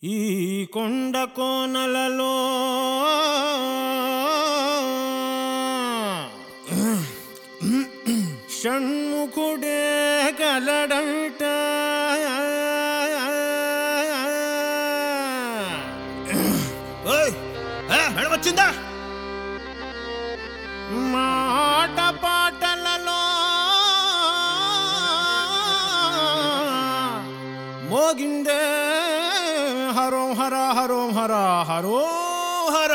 ఈ కొండ కోనలలో షణ్ముఖుడే గలడంట వచ్చిందా మాట పాటలలో మోగిందే హరోం హర హరోం హర హరో హర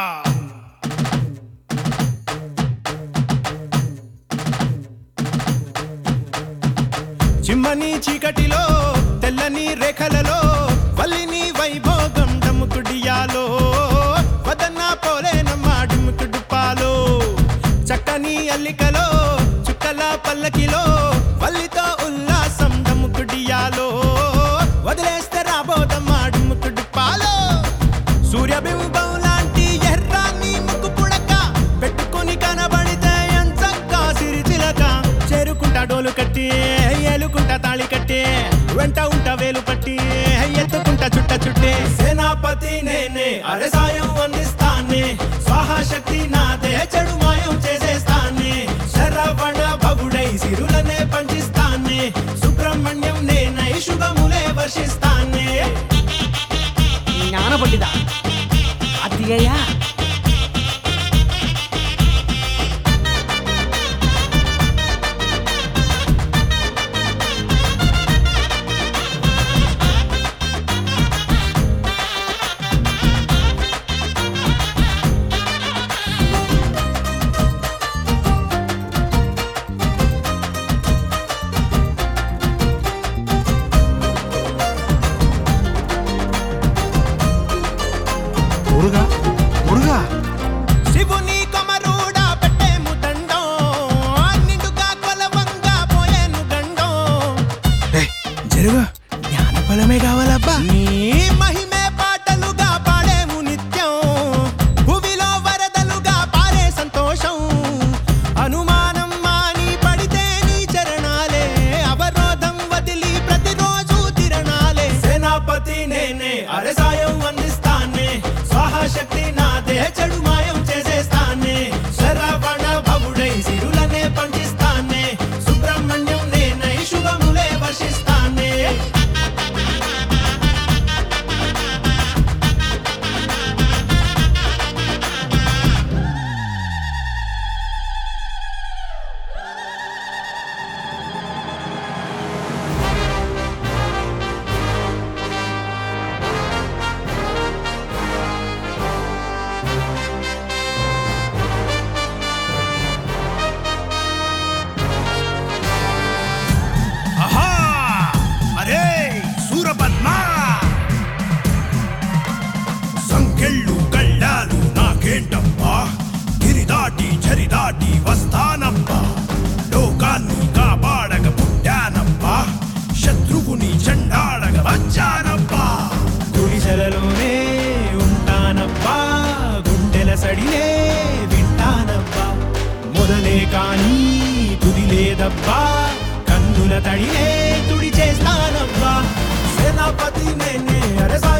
చిమ్మని చీకటిలో తెల్లని రేఖలలో వల్లిని వైభోగం డముకుడియాలో వదన్న పోలేనమ్మ డుముకుడుపాలో చక్కని అల్లికలో చుక్కల పల్లకిలో వల్లితో ఉల్లాసం డముకుడియాలో వదిలేస్తే రాబోదమ్మ డుముకుడుపాలో సూర్యబింబం లాంటి ఎర్రాన్ని ముక్కు పుడక పెట్టుకుని కనబడితే ఎంచక్కా సిరిచిలక చేరుకుంటా డోలు కట్టి ఏలుకుంటా తాళి కట్టి వెంట ఉంటా వేలు పట్టి ఎత్తుకుంటా చుట్ట చుట్టే సేనాపతి నేనే అరే సాయం అందిస్తానే స్వాహాశక్తి నాదే చెడు మాయం చేసేస్తానే శరవణ భగుడై సిరులనే పంచిస్తానే సుబ్రహ్మణ్యం నేనై శుభములే వర్షిస్తానే జ్ఞాన పండిత అతియ్యా మురుగా మురుగా శివుని కొమరుడా పెట్టేము దండం నిండుగా కొలవంగా పోయేను గండం జరుగు జ్ఞానఫలమే కావాలబ్బా నీ మహిమే పాటలుగా పాడేము నిత్యం భూమిలో వరదలుగా పారే సంతోషం అనుమానం మాని పడితే నీ చరణాలే అవరోధం వదిలి ప్రతిరోజు తిరణాలే సేనాపతి నేనే అరే సాయం అందిస్తానే స్వాహాశక్తి నాదే చెడు మాయం చేసేస్తానే శరవణ భవుడై సిరులనే పంచిస్తానే సుబ్రహ్మణ్యం నేనై శుభములే వర్షిస్తానే ఆహా అరే సూరపద్మ సంకెళ్ళు కళ్ళాలు నాకేంటప్పా గిరిదాటి చరిదాటి వస్తానప్పా లోకాన్ని కాపాడగ పుట్టానప్పా శత్రువుని చెండాడగ వచ్చానప్పా గుడిసెలలోనే ఉంటానబ్బా గుండెల సడిలే వింటానబ్బా మొదలే కానీ తుది లేదబ్బా కన్నుల తడిలే తుడి చేస్తానబ్బా సేనాపతి నేనే అరే